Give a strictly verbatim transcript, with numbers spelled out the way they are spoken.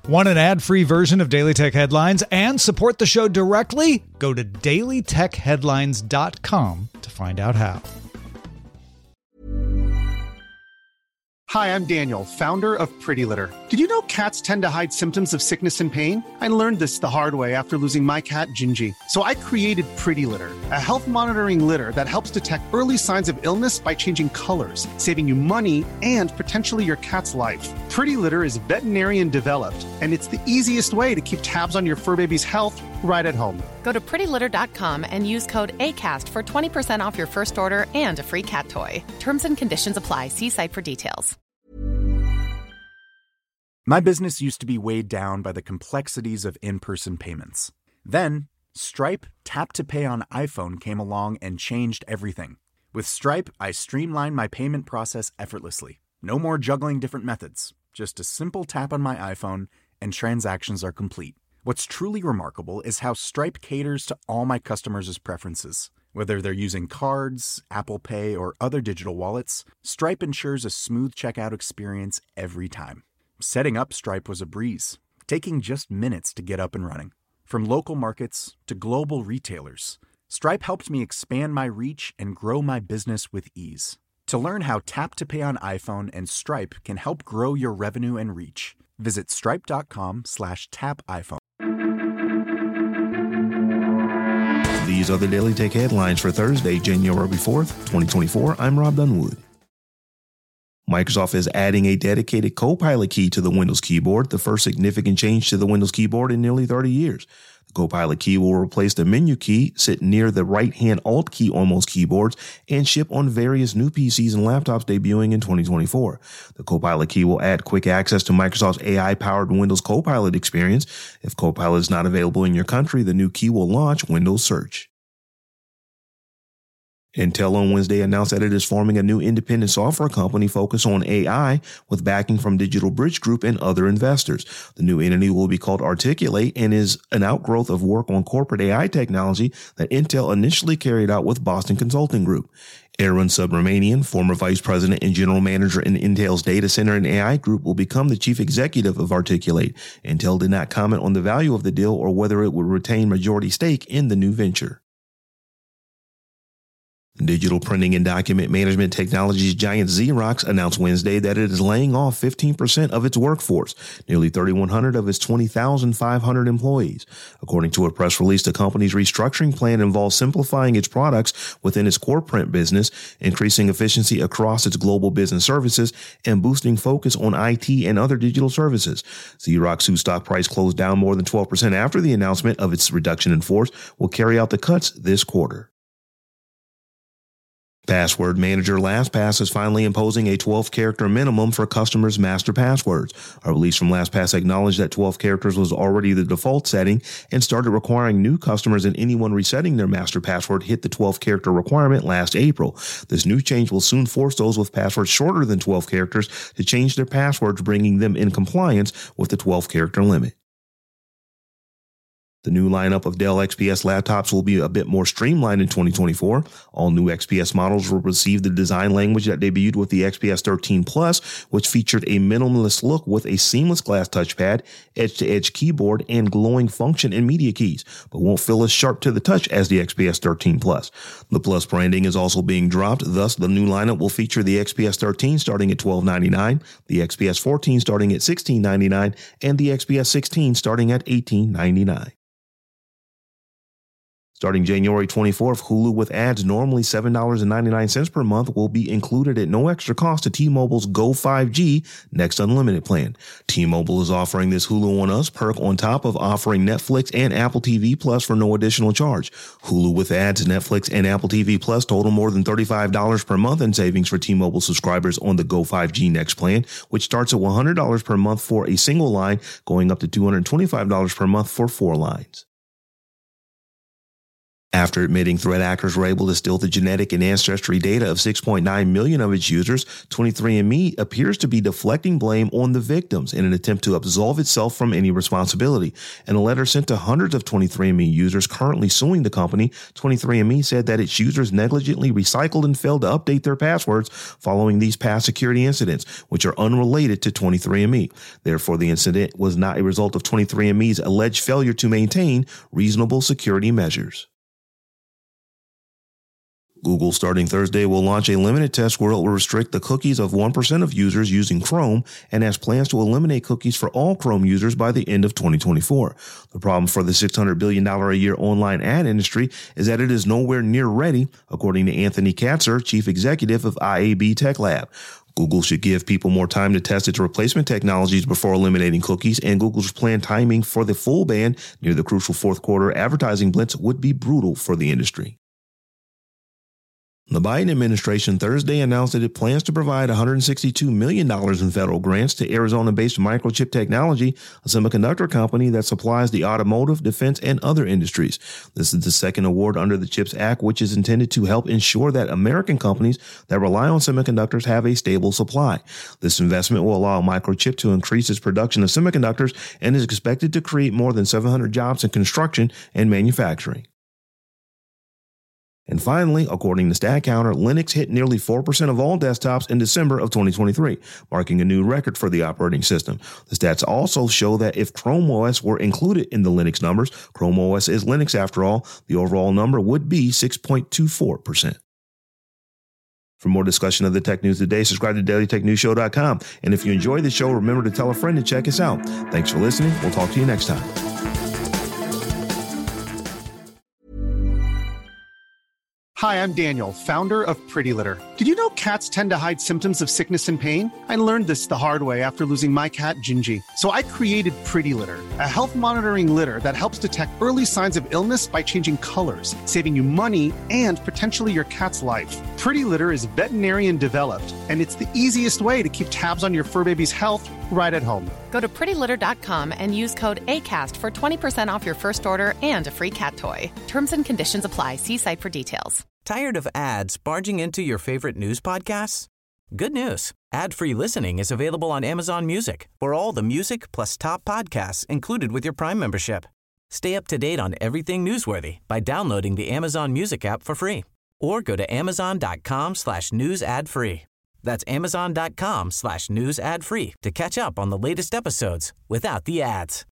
Want an ad-free version of Daily Tech Headlines and support the show directly? Go to daily tech headlines dot com to find out how. Hi, I'm Daniel, founder of Pretty Litter. Did you know cats tend to hide symptoms of sickness and pain? I learned this the hard way after losing my cat, Gingy. So I created Pretty Litter, a health monitoring litter that helps detect early signs of illness by changing colors, saving you money and potentially your cat's life. Pretty Litter is veterinarian developed, and it's the easiest way to keep tabs on your fur baby's health right at home. Go to pretty litter dot com and use code ACAST for twenty percent off your first order and a free cat toy. Terms and conditions apply. See site for details. My business used to be weighed down by the complexities of in-person payments. Then, Stripe Tap to Pay on iPhone came along and changed everything. With Stripe, I streamlined my payment process effortlessly. No more juggling different methods. Just a simple tap on my iPhone and transactions are complete. What's truly remarkable is how Stripe caters to all my customers' preferences. Whether they're using cards, Apple Pay, or other digital wallets, Stripe ensures a smooth checkout experience every time. Setting up Stripe was a breeze, taking just minutes to get up and running. From local markets to global retailers, Stripe helped me expand my reach and grow my business with ease. To learn how Tap to Pay on iPhone and Stripe can help grow your revenue and reach, visit stripe dot com slash tap iPhone. These are the Daily Tech Headlines for Thursday, January fourth, twenty twenty-four. I'm Rob Dunwood. Microsoft is adding a dedicated Copilot key to the Windows keyboard, the first significant change to the Windows keyboard in nearly thirty years. The Copilot key will replace the menu key, sit near the right-hand Alt key on most keyboards, and ship on various new P Cs and laptops debuting in twenty twenty-four. The Copilot key will add quick access to Microsoft's A I-powered Windows Copilot experience. If Copilot is not available in your country, the new key will launch Windows Search. Intel on Wednesday announced that it is forming a new independent software company focused on A I with backing from Digital Bridge Group and other investors. The new entity will be called Articulate and is an outgrowth of work on corporate A I technology that Intel initially carried out with Boston Consulting Group. Aaron Subramanian, former vice president and general manager in Intel's data center and A I group, will become the chief executive of Articulate. Intel did not comment on the value of the deal or whether it would retain majority stake in the new venture. Digital printing and document management technologies giant Xerox announced Wednesday that it is laying off fifteen percent of its workforce, nearly thirty-one hundred of its twenty thousand five hundred employees. According to a press release, the company's restructuring plan involves simplifying its products within its core print business, increasing efficiency across its global business services, and boosting focus on I T and other digital services. Xerox, whose stock price closed down more than twelve percent after the announcement of its reduction in force, will carry out the cuts this quarter. Password manager LastPass is finally imposing a twelve character minimum for customers' master passwords. A release from LastPass acknowledged that twelve characters was already the default setting and started requiring new customers and anyone resetting their master password hit the twelve character requirement last April. This new change will soon force those with passwords shorter than twelve characters to change their passwords, bringing them in compliance with the twelve character limit. The new lineup of Dell X P S laptops will be a bit more streamlined in twenty twenty-four. All new X P S models will receive the design language that debuted with the X P S thirteen Plus, which featured a minimalist look with a seamless glass touchpad, edge-to-edge keyboard, and glowing function and media keys, but won't feel as sharp to the touch as the X P S thirteen Plus. The Plus branding is also being dropped, thus the new lineup will feature the X P S thirteen starting at twelve ninety-nine, the X P S fourteen starting at sixteen ninety-nine, and the X P S sixteen starting at eighteen ninety-nine. Starting January twenty-fourth, Hulu with ads, normally seven dollars and ninety-nine cents per month, will be included at no extra cost to T-Mobile's Go five G Next Unlimited plan. T-Mobile is offering this Hulu on Us perk on top of offering Netflix and Apple T V Plus for no additional charge. Hulu with ads, Netflix, and Apple T V Plus total more than thirty-five dollars per month in savings for T-Mobile subscribers on the Go five G Next plan, which starts at one hundred dollars per month for a single line, going up to two hundred twenty-five dollars per month for four lines. After admitting threat actors were able to steal the genetic and ancestry data of six point nine million of its users, twenty-three and me appears to be deflecting blame on the victims in an attempt to absolve itself from any responsibility. In a letter sent to hundreds of twenty-three and me users currently suing the company, twenty-three and me said that its users negligently recycled and failed to update their passwords following these past security incidents, which are unrelated to twenty-three and me. Therefore, the incident was not a result of twenty-three and me's alleged failure to maintain reasonable security measures. Google, starting Thursday, will launch a limited test where it will restrict the cookies of one percent of users using Chrome and has plans to eliminate cookies for all Chrome users by the end of twenty twenty-four. The problem for the six hundred billion dollars a year online ad industry is that it is nowhere near ready, according to Anthony Katzer, chief executive of I A B Tech Lab. Google should give people more time to test its replacement technologies before eliminating cookies, and Google's planned timing for the full ban near the crucial fourth quarter advertising blitz would be brutal for the industry. The Biden administration Thursday announced that it plans to provide one hundred sixty-two million dollars in federal grants to Arizona-based Microchip Technology, a semiconductor company that supplies the automotive, defense, and other industries. This is the second award under the CHIPS Act, which is intended to help ensure that American companies that rely on semiconductors have a stable supply. This investment will allow Microchip to increase its production of semiconductors and is expected to create more than seven hundred jobs in construction and manufacturing. And finally, according to StatCounter, Linux hit nearly four percent of all desktops in December of twenty twenty-three, marking a new record for the operating system. The stats also show that if Chrome O S were included in the Linux numbers, Chrome O S is Linux after all, the overall number would be six point two four percent. For more discussion of the tech news today, subscribe to daily tech news show dot com. And if you enjoy the show, remember to tell a friend to check us out. Thanks for listening. We'll talk to you next time. Hi, I'm Daniel, founder of Pretty Litter. Did you know cats tend to hide symptoms of sickness and pain? I learned this the hard way after losing my cat, Gingy. So I created Pretty Litter, a health monitoring litter that helps detect early signs of illness by changing colors, saving you money and potentially your cat's life. Pretty Litter is veterinarian developed, and it's the easiest way to keep tabs on your fur baby's health right at home. Go to pretty litter dot com and use code ACAST for twenty percent off your first order and a free cat toy. Terms and conditions apply. See site for details. Tired of ads barging into your favorite news podcasts? Good news. Ad-free listening is available on Amazon Music for all the music plus top podcasts included with your Prime membership. Stay up to date on everything newsworthy by downloading the Amazon Music app for free or go to amazon dot com slash news ad free. That's amazon dot com slash news ad free to catch up on the latest episodes without the ads.